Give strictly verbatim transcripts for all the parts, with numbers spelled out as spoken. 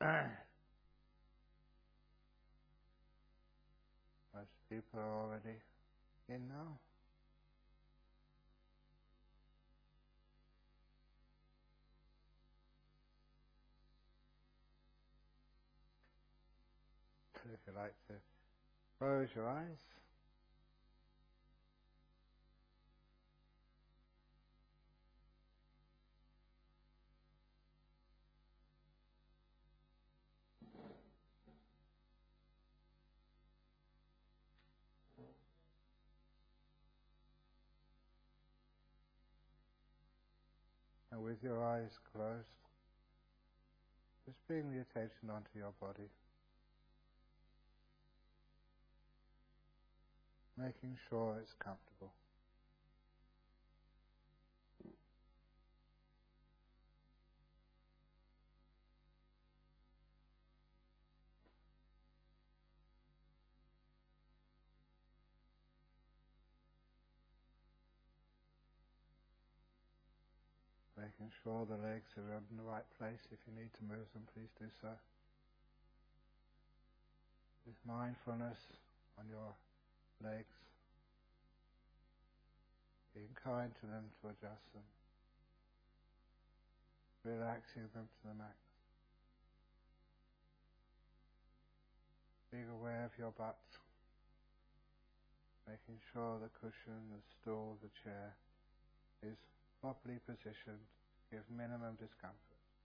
Most people are already in now. If you like to close your eyes. And with your eyes closed, just bring the attention onto your body, making sure it's comfortable. Making sure the legs are in the right place. If you need to move them, please do so. With mindfulness on your legs, being kind to them to adjust them, relaxing them to the max. Being aware of your butt, making sure the cushion, the stool, the chair is properly positioned to give minimum discomfort.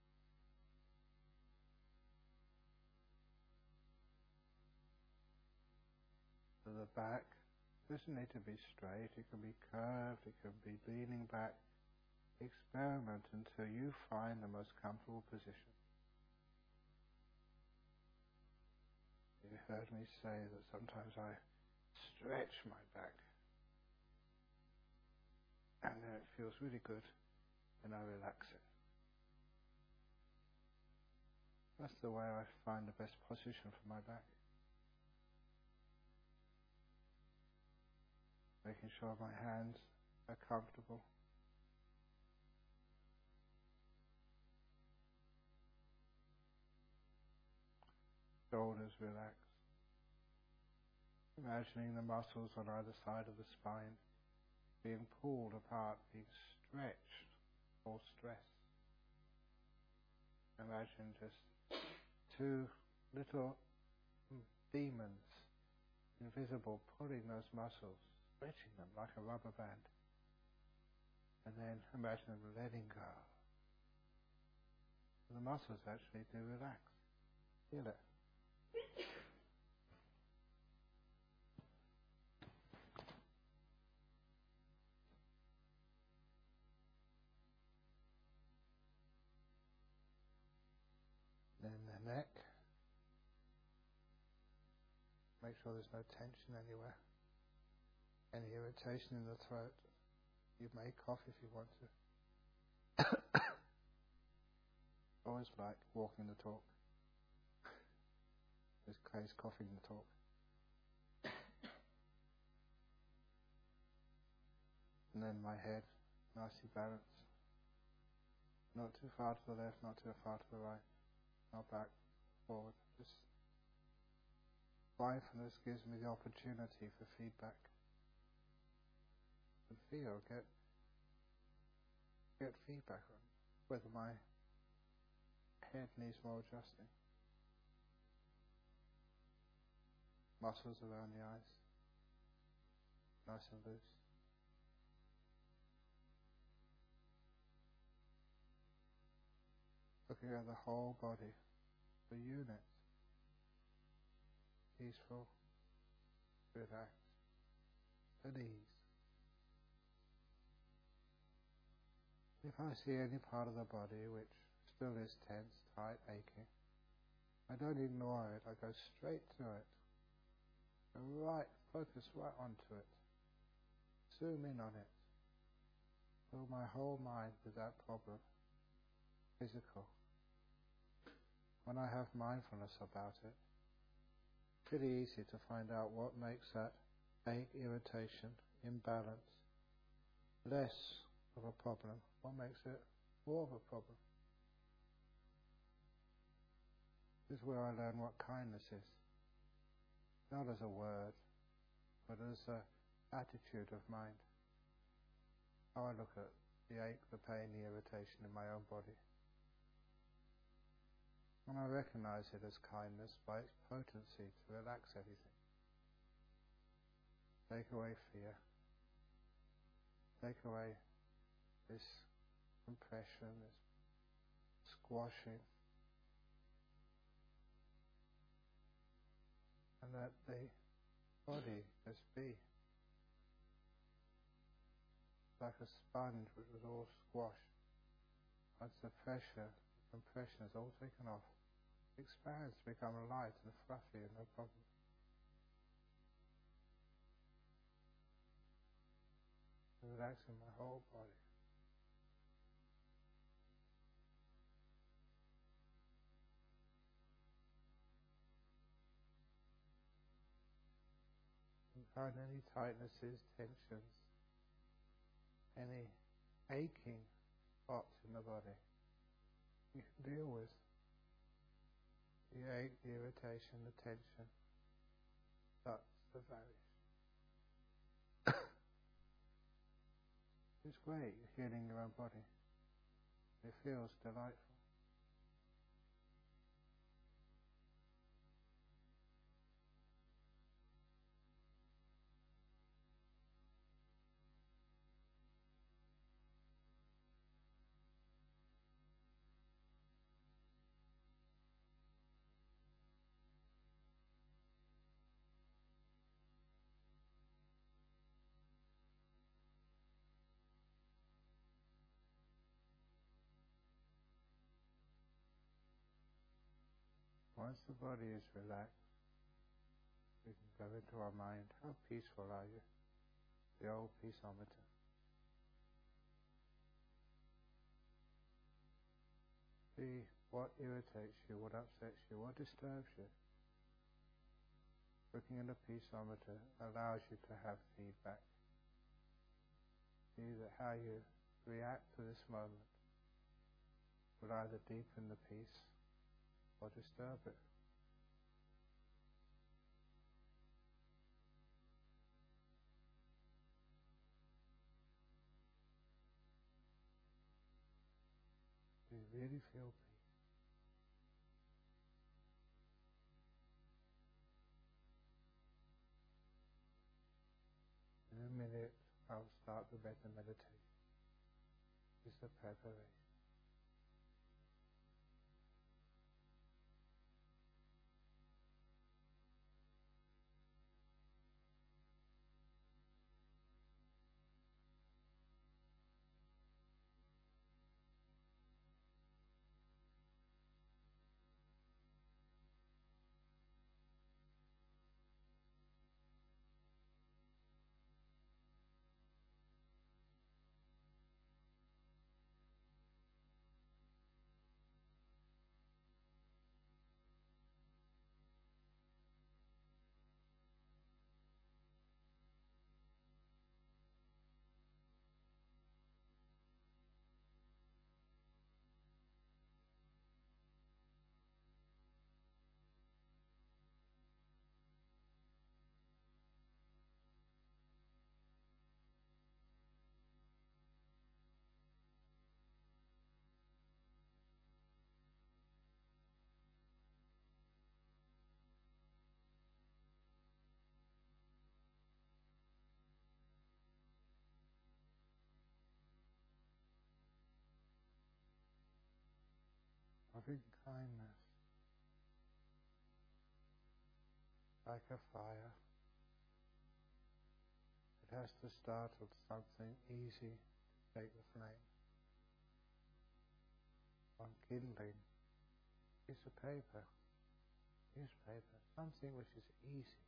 So the back doesn't need to be straight, it can be curved, it can be leaning back. Experiment until you find the most comfortable position. You heard me say that sometimes I stretch my back and then it feels really good and I relax it. That's the way I find the best position for my back. Making sure my hands are comfortable. Shoulders relaxed. Imagining the muscles on either side of the spine being pulled apart, being stretched or stressed. Imagine just two little demons, invisible, pulling those muscles, stretching them like a rubber band. And then imagine them letting go. The muscles actually do relax. Feel it. Then the neck. Make sure there's no tension anywhere. Any irritation in the throat. You may cough if you want to. Always like walking the talk. This Clay's coughing the talk. And then my head, nicely balanced. Not too far to the left, not too far to the right. Not back, forward. Just mindfulness gives me the opportunity for feedback. And feel, get get feedback on whether my head needs more adjusting. Muscles around the eyes, nice and loose. Looking at the whole body, the unit, peaceful, relaxed, at ease. If I see any part of the body which still is tense, tight, aching, I don't ignore it, I go straight to it. Right, focus right onto it. Zoom in on it. Fill my whole mind with that problem. Physical. When I have mindfulness about it, it's pretty easy to find out what makes that ache, irritation, imbalance less of a problem. What makes it more of a problem? This is where I learn what kindness is. Not as a word, but as an attitude of mind. How I look at the ache, the pain, the irritation in my own body. And I recognize it as kindness by its potency to relax everything. Take away fear. Take away this compression, this squashing. And let the body just be. Like a sponge which was all squashed. Once the pressure, the compression is all taken off, it expands to become light and fluffy and no problem. Relaxing my whole body. You find any tightnesses, tensions, any aching spots in the body you can deal with. The ache, the irritation, the tension starts to vanish. It's great, you're healing your own body. It feels delightful. Once the body is relaxed, we can go into our mind. How peaceful are you? The old peaceometer. See what irritates you, what upsets you, what disturbs you. Looking at the peaceometer allows you to have feedback. See that how you react to this moment will either deepen the peace or disturb it. Do you really feel peace? In a minute, I'll start the better meditation. It's the preparation. Loving kindness, like a fire. It has to start with something easy to take the flame. On kindling, piece of paper, newspaper, something which is easy.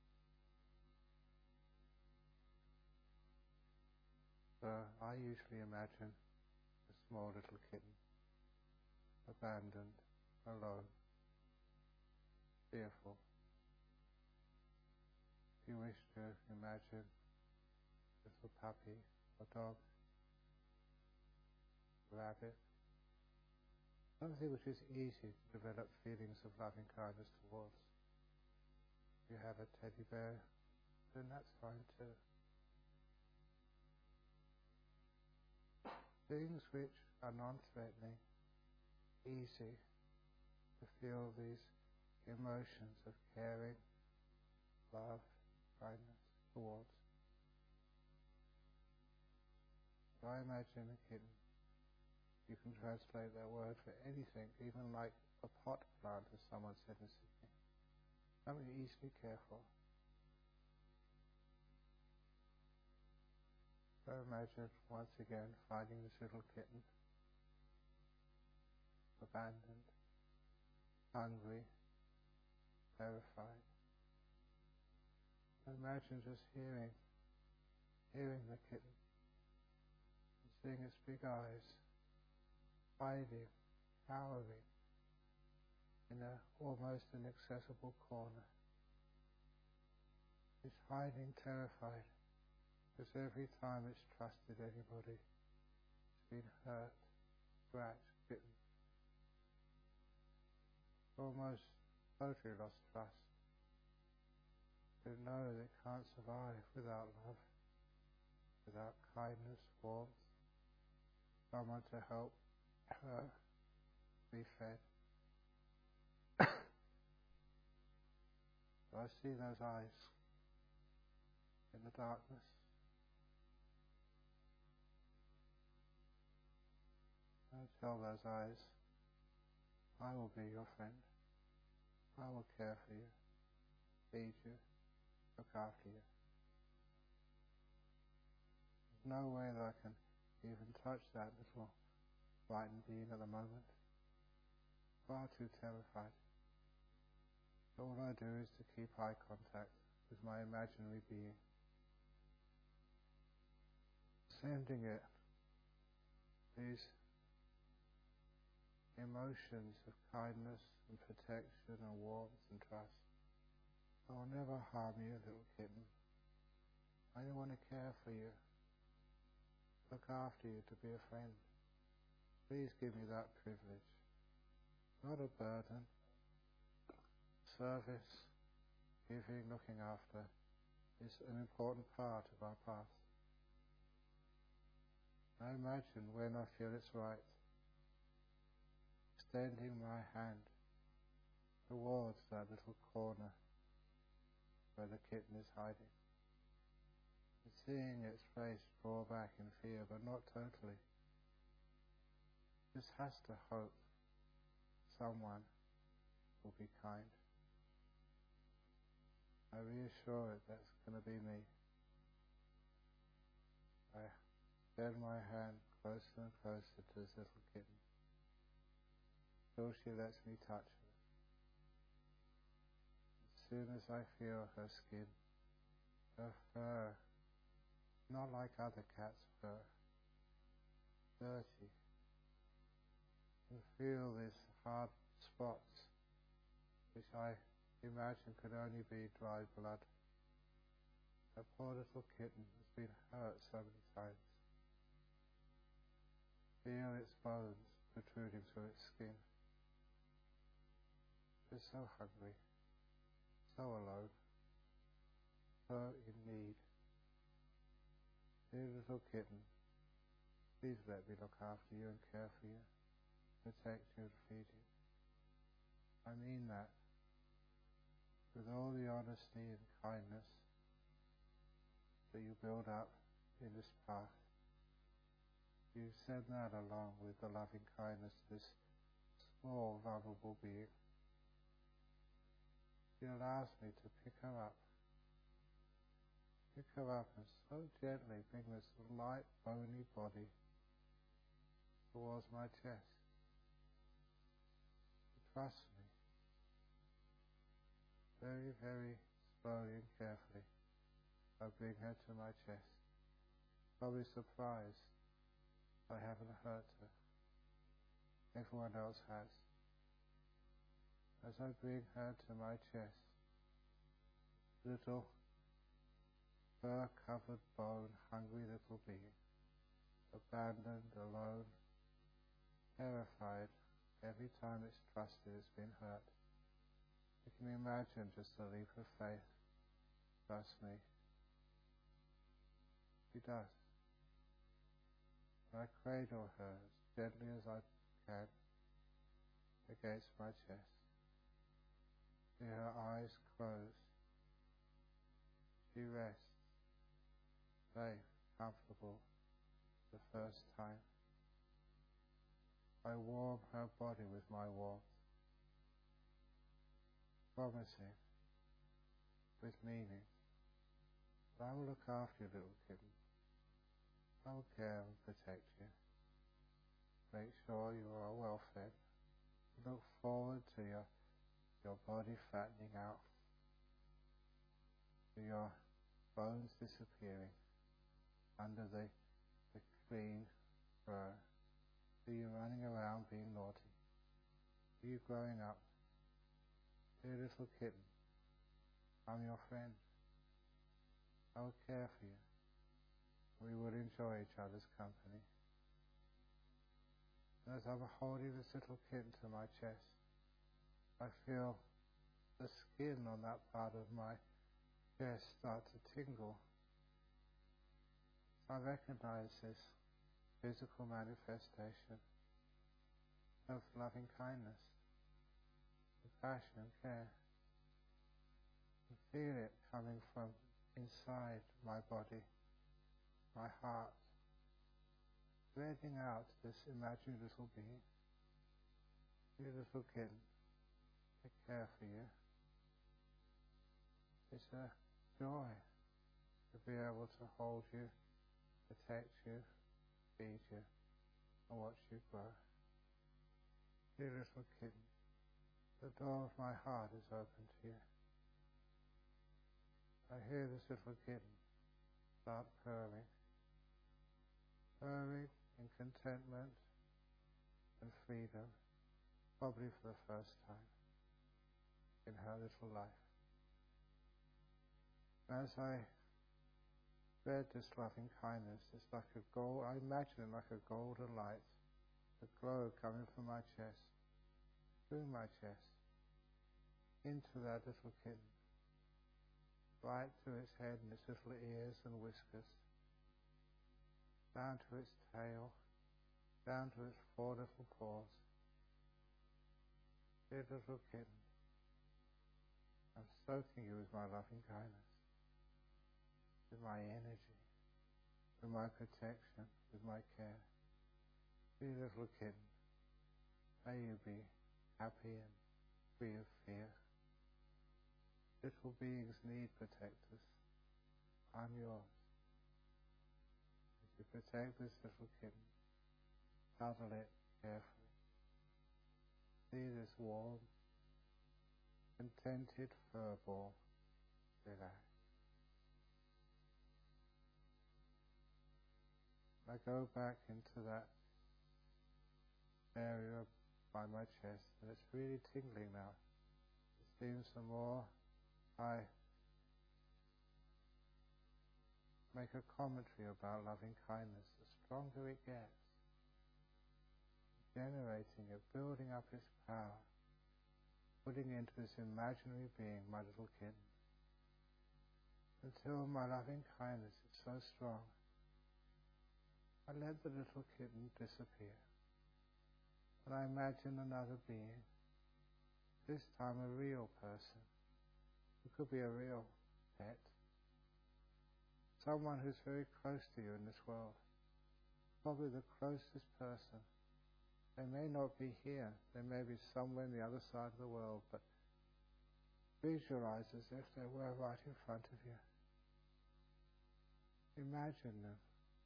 So I usually imagine a small little kitten, abandoned, alone, fearful. If you wish to imagine a little puppy or dog, rabbit, something which is easy to develop feelings of loving kindness towards. If you have a teddy bear, then that's fine too. Things which are non-threatening, easy to feel these emotions of caring, love, kindness towards. So I imagine a kitten. You can translate that word for anything, even like a pot plant, as someone said in Sydney. Something you easily care for. So imagine once again finding this little kitten, abandoned, hungry, terrified. So imagine just hearing, hearing the kitten, and seeing its big eyes, hiding, cowering, in a almost inaccessible corner. It's hiding, terrified, because every time it's trusted anybody, it's been hurt, scratched, bitten. Almost totally lost trust. They know they can't survive without love, without kindness, warmth, someone to help her be fed. So I see those eyes in the darkness. I tell those eyes, I will be your friend. I will care for you, feed you, look after you. There's no way that I can even touch that little frightened being at the moment. Far too terrified. All I do is to keep eye contact with my imaginary being, sending it these emotions of kindness and protection and warmth and trust. I will never harm you, little kitten. I want to care for you, look after you, to be a friend. Please give me that privilege. Not a burden. Service, giving, looking after is an important part of our path. I imagine when I feel it's right, extending my hand towards that little corner where the kitten is hiding, and seeing its face draw back in fear, but not totally. Just has to hope someone will be kind. I reassure it that's going to be me. I extend my hand closer and closer to this little kitten, till she lets me touch her. As soon as I feel her skin, her fur, not like other cats' fur, dirty, and feel these hard spots, which I imagine could only be dry blood. That poor little kitten has been hurt so many times. Feel its bones protruding through its skin. It's so hungry, so alone, so in need. Dear little kitten, please let me look after you and care for you, protect you and feed you. I mean that with all the honesty and kindness that you build up in this path. You send that along with the loving kindness to this small, vulnerable being. She allows me to pick her up, pick her up and so gently bring this light, bony body towards my chest. Trust me. Very, very slowly and carefully, I bring her to my chest, probably surprised I haven't hurt her. Everyone else has. As I bring her to my chest, little fur-covered bone, hungry little being, abandoned, alone, terrified, every time it's trusted it's been hurt. You can imagine just a leap of faith. Trust me. She does. I cradle her as gently as I can against my chest. See her eyes close. She rests, safe, comfortable, the first time. I warm her body with my warmth, promising, with meaning, that I will look after you, little kitten. I will care and protect you. Make sure you are well fed. Look forward to your, your body fattening out, to your bones disappearing under the, the clean fur. See you running around being naughty. See you growing up. Dear little kitten, I'm your friend. I will care for you. We will enjoy each other's company. As I'm holding this little kitten to my chest, I feel the skin on that part of my chest start to tingle. I recognize this physical manifestation of loving kindness, compassion and care. I feel it coming from inside my body, my heart, spreading out this imaginary little being. Dear little kitten, I care for you. It's a joy to be able to hold you, protect you, feed you, and watch you grow. Dear little kitten, the door of my heart is open to you. I hear this little kitten start purring, purring in contentment and freedom, probably for the first time in her little life. As I spread this loving kindness, it's like a gold, I imagine it like a golden light, a glow coming from my chest, through my chest, into that little kitten, right through its head and its little ears and whiskers, down to its tail, down to its four little paws. Dear little kitten, I'm soaking you with my loving kindness, with my energy, with my protection, with my care. Dear little kitten, may you be happy and free of fear. Little beings need protectors. I'm yours. If you protect this little kitten, cuddle it carefully. See this warm, contented fur ball relax. I go back into that area by my chest, and it's really tingling now. It seems the more I make a commentary about loving kindness, the stronger it gets, generating it, building up its power, putting into this imaginary being, my little kitten, until my loving kindness is so strong, I let the little kitten disappear, and I imagine another being, this time a real person. It could be a real pet, someone who's very close to you in this world, probably the closest person. They may not be here, they may be somewhere on the other side of the world, but visualize as if they were right in front of you. Imagine them.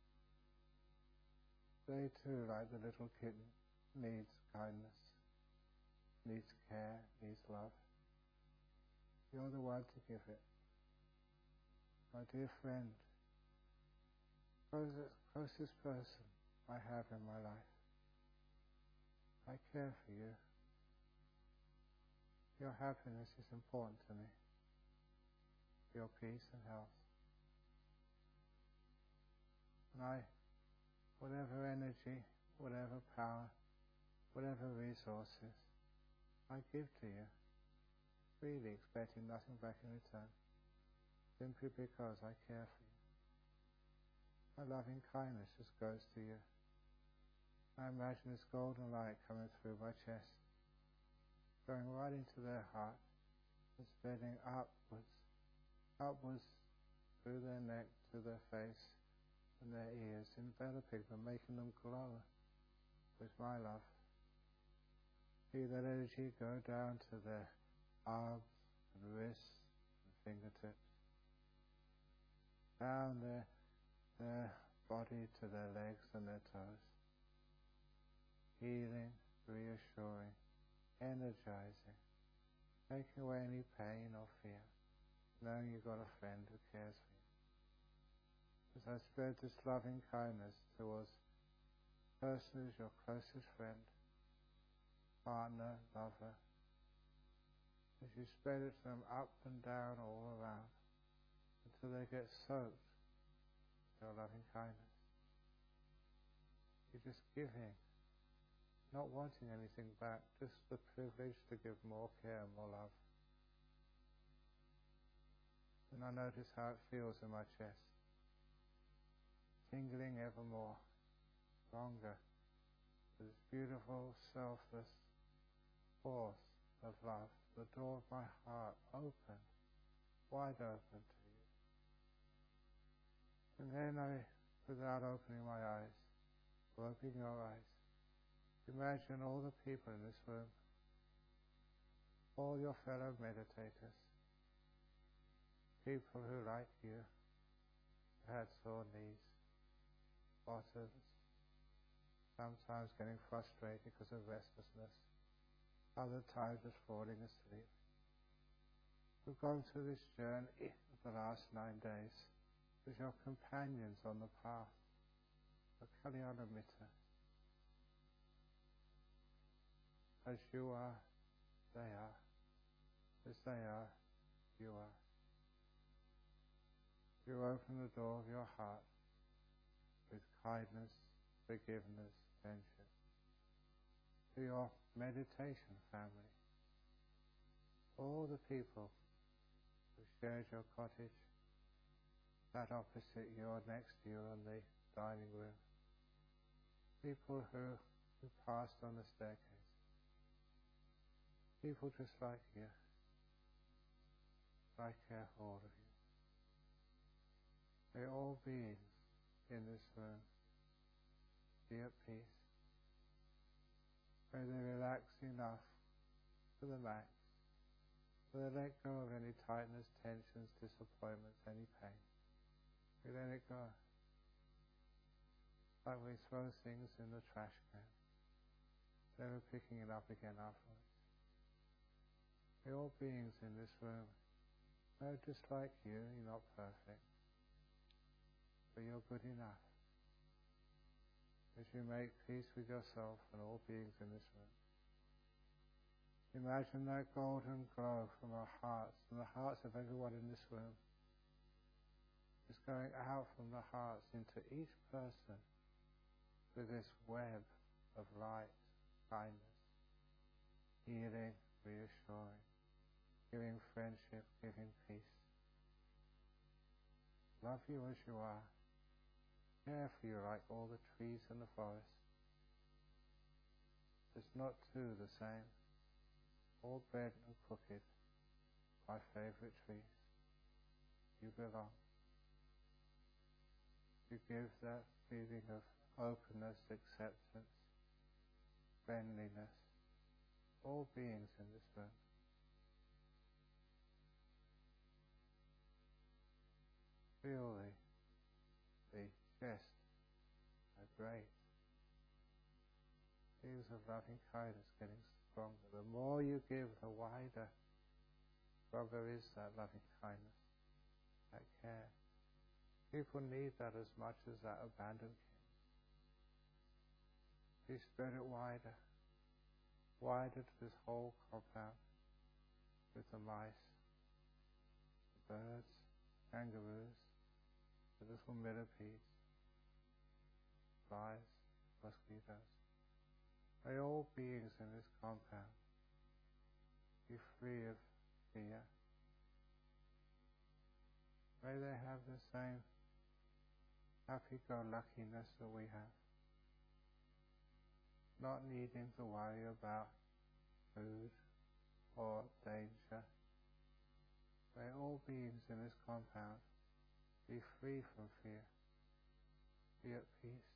They too, like the little kitten, needs kindness, needs care, needs love. You're the one to give it. My dear friend, closest, closest person I have in my life. I care for you. Your happiness is important to me. Your peace and health. And I, whatever energy, whatever power whatever resources, I give to you, freely expecting nothing back in return, simply because I care for you. My loving kindness just goes to you. I imagine this golden light coming through my chest, going right into their heart, and spreading upwards, upwards through their neck to their face and their ears, enveloping them, making them glow with my love. See that energy go down to their arms and wrists and fingertips, down their, their body to their legs and their toes, healing, reassuring, energizing, taking away any pain or fear, knowing you've got a friend who cares for you. As I spread this loving kindness towards the person who's your closest friend, partner, lover, as you spread it to them up and down all around until they get soaked with your loving kindness. You're just giving, not wanting anything back, just the privilege to give more care and more love. And I notice how it feels in my chest, tingling ever more, stronger, with this beautiful, selfless force of love, the door of my heart open, wide open to you. And then I, without opening my eyes, or opening your eyes, imagine all the people in this room, all your fellow meditators, people who, like you, had sore knees, bottoms, sometimes getting frustrated because of restlessness, other times just falling asleep, who've gone through this journey of the last nine days with your companions on the path of Kalyanamitta. As you are, they are. As they are, you are. You open the door of your heart with kindness, forgiveness, friendship to your meditation family, all the people who shared your cottage, sat opposite you or next to you in the dining room, people who, who passed on the staircase, people just like you. I care for all of you. May all beings in this room be at peace. May they relax enough to the max. May they let go of any tightness, tensions, disappointments, any pain. We let it go. Like we throw things in the trash can, never picking it up again afterwards. May all beings in this room know, just like you, you're not perfect, but you're good enough. As you make peace with yourself and all beings in this room, imagine that golden glow from our hearts and the hearts of everyone in this room is going out from the hearts into each person with this web of light, kindness, healing, reassuring, giving friendship, giving peace. Love you as you are. Care for you like all the trees in the forest. There's not two the same, all bent and crooked, my favourite trees. You belong. You give that feeling of openness, acceptance, friendliness, all beings in this room. Feel the, the chest vibrate. Feels of loving kindness getting stronger. The more you give, the wider, stronger is that loving kindness, that care. People need that as much as that abandoned king. You spread it wider, wider to this whole compound with the mice, the birds, kangaroos, the little millipedes, flies, mosquitoes. May all beings in this compound be free of fear. May they have the same happy-go-luckiness that we have, not needing to worry about food or danger. May all beings in this compound be free from fear, be at peace,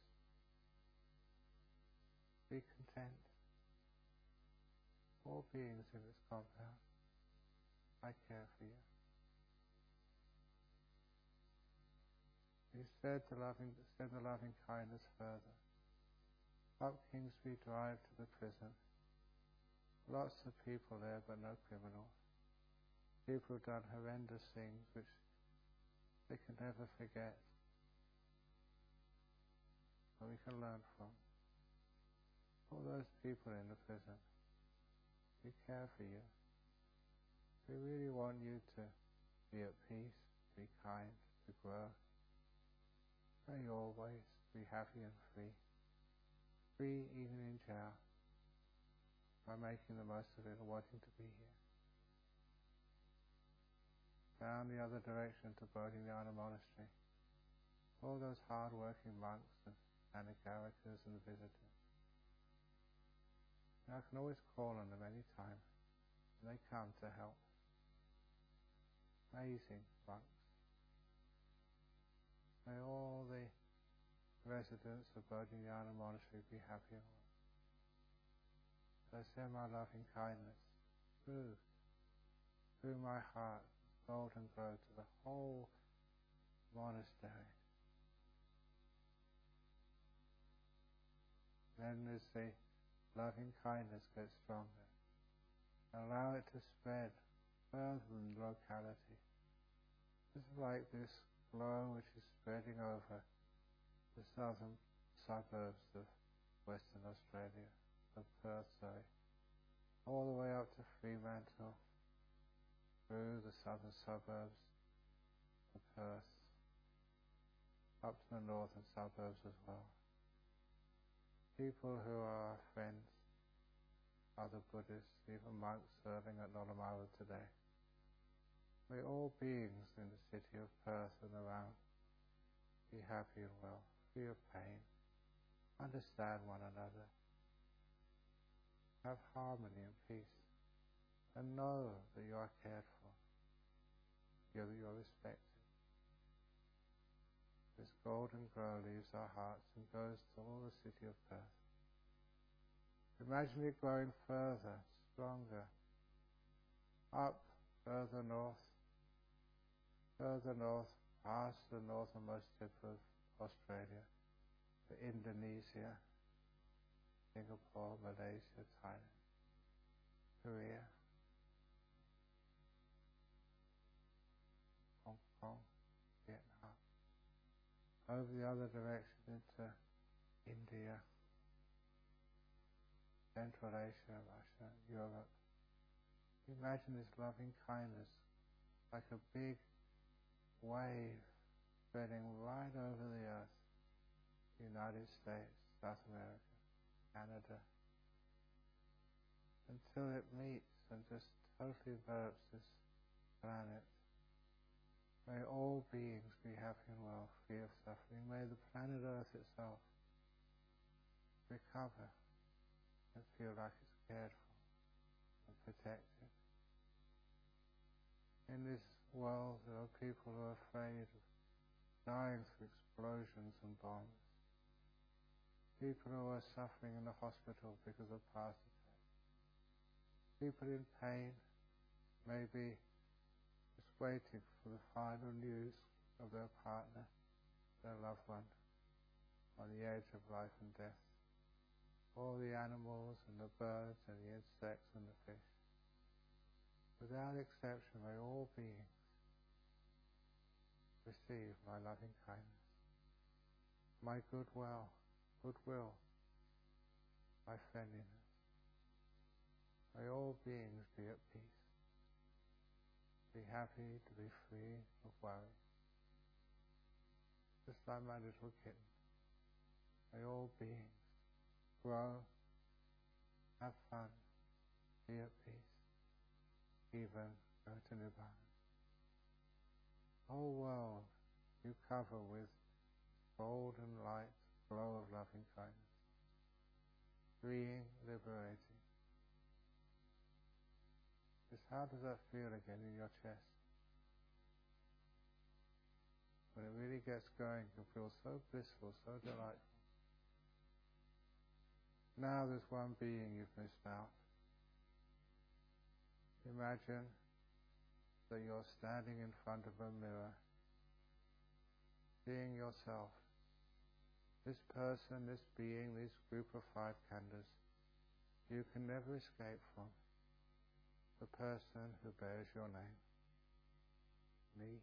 be content. All beings in this compound, I care for you. He said the loving, said the loving kindness further. Up Kingsbury Drive to the prison. Lots of people there, but no criminals. People who've done horrendous things which they can never forget, and we can learn from. All those people in the prison, we care for you. We really want you to be at peace, be kind, to grow. May you always be happy and free. Free even in jail, by making the most of it and wanting to be here. Down the other direction to Bodhinyana Monastery. All those hard-working monks and Anagarikas and visitors. Now I can always call on them any time, and they come to help. Amazing monks. May all the residents of Bodhinyana Monastery be happy and well. So I send my loving kindness through, through my heart, golden glow to the whole monastery. Then as the loving kindness gets stronger, allow it to spread further than the locality. Just like this glow which is spreading over the southern suburbs of Western Australia, of Perth, sorry, all the way up to Fremantle, through the southern suburbs of Perth, up to the northern suburbs as well. People who are friends, other Buddhists, even monks serving at Nollamara today. May all beings in the city of Perth and around be happy and well, free of pain, understand one another, have harmony and peace, and know that you are cared for, that you are respected. This golden glow leaves our hearts and goes to all the city of Perth. Imagine it growing further, stronger, up, further north, further north, past the northernmost tip of Australia, to Indonesia, Singapore, Malaysia, Thailand, Korea, Hong Kong, Vietnam, over the other direction into India, Central Asia, Russia, Europe. Imagine this loving kindness like a big wave spreading right over the earth. United States, South America, Canada, until it meets and just totally envelops this planet. May all beings be happy and well, free of suffering. May the planet Earth itself recover and feel like it's cared for and protected. In this world there are people who are afraid of dying through explosions and bombs. People who are suffering in the hospital because of past attacks. People in pain, maybe just waiting for the final news of their partner, their loved one, on the edge of life and death. All the animals and the birds and the insects and the fish. Without exception, may all beings receive my loving kindness, my goodwill, goodwill, my friendliness. May all beings be at peace, be happy to be free of worry. Just like my little kitten, may all beings grow have fun, be at peace, even go to Nibbana. The whole world you cover with golden light, glow of loving kindness, freeing, liberating. Just how does that feel again in your chest? When it really gets going, you'll feel so blissful, so delightful. Now there's one being you've missed out. Imagine that you're standing in front of a mirror, seeing yourself, this person, this being, this group of five khandhas, you can never escape from, the person who bears your name, me.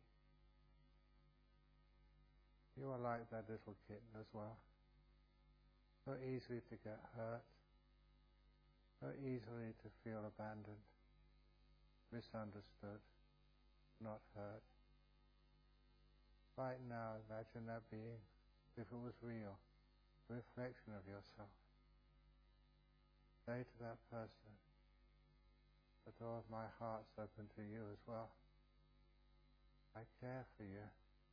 You are like that little kitten as well. So easily to get hurt, so easily to feel abandoned, misunderstood, not heard. Right now, imagine that being, if it was real, a reflection of yourself. Say to that person, the door of my heart's open to you as well. I care for you.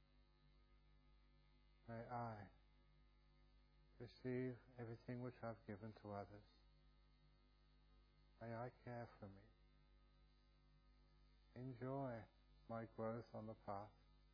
May I receive everything which I've given to others. May I care for me. Enjoy my growth on the path.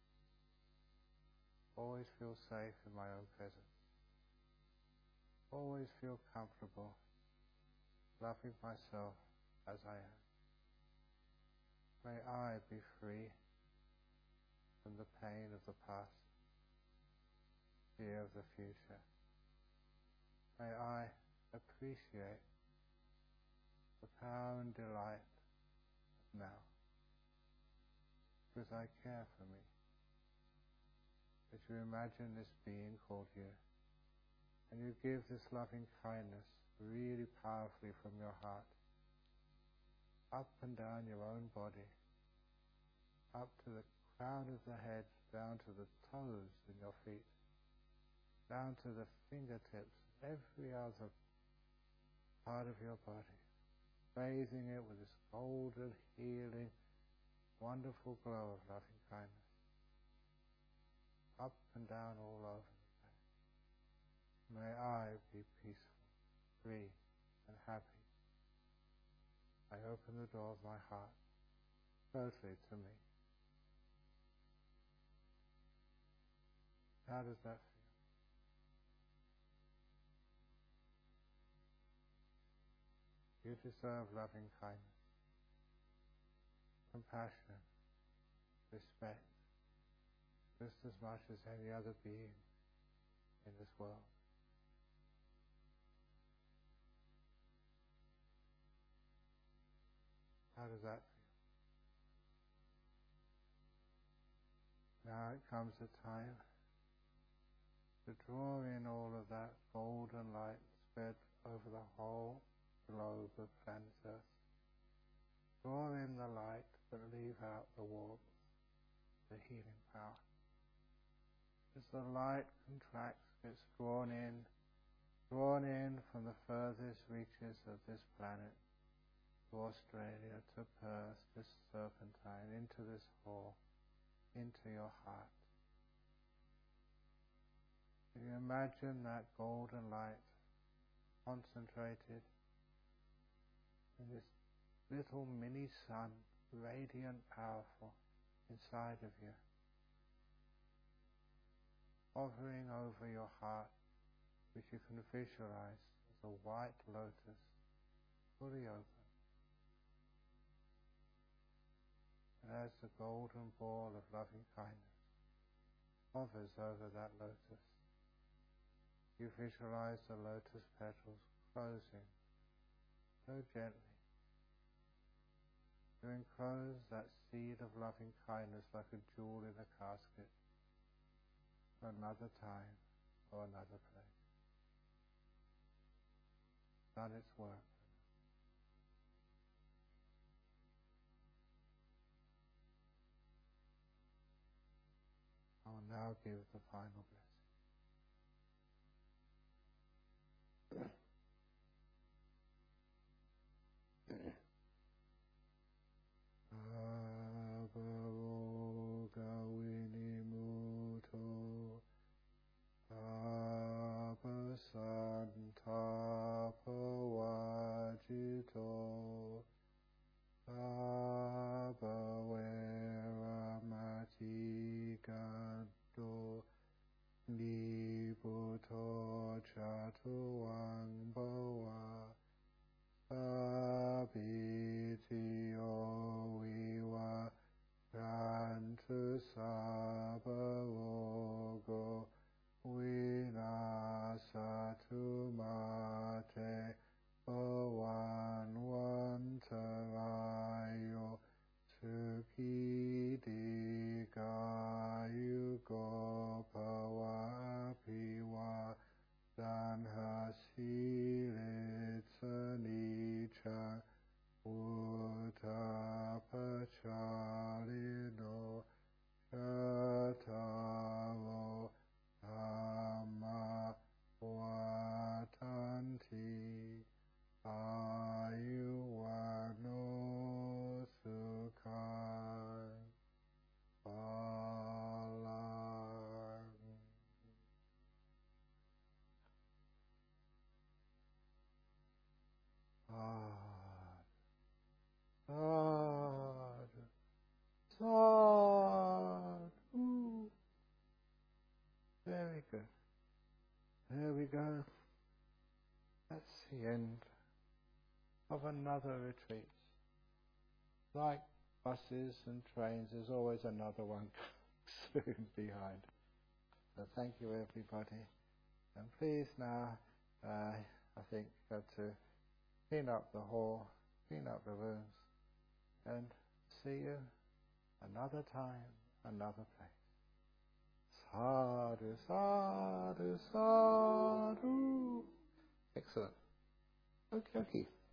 Always feel safe in my own presence. Always feel comfortable, loving myself as I am. May I be free from the pain of the past, fear of the future. May I appreciate the power and delight of now, because I care for me. As you imagine this being called you, and you give this loving kindness really powerfully from your heart, up and down your own body, up to the crown of the head, down to the toes in your feet, down to the fingertips, every other part of your body, bathing it with this golden, healing, wonderful glow of loving kindness, up and down all over the place. May I be peaceful, free, and happy. I open the door of my heart totally to me. How does that feel? You deserve loving kindness, compassion, respect, just as much as any other being in this world. How does that feel? Now it comes a time to draw in all of that golden light spread over the whole globe of planet Earth. Draw in the light, but leave out the warmth, the healing power. As the light contracts, gets drawn in, drawn in from the furthest reaches of this planet, to Australia, to Perth, to Serpentine, into this hall, into your heart. You imagine that golden light concentrated in this little mini sun, radiant, powerful, inside of you, hovering over your heart, which you can visualize as a white lotus, fully open. And as the golden ball of loving kindness hovers over that lotus, you visualize the lotus petals closing so gently. You enclose that seed of loving kindness like a jewel in a casket for another time or another place. Done its work. I will now give the final blessing. the end of another retreat. Like buses and trains, there's always another one soon behind. So thank you, everybody. And please now, uh, I think, go to clean up the hall, clean up the rooms, and see you another time, another place. Sadhu, sadhu, sadhu. Excellent. Okay, okay.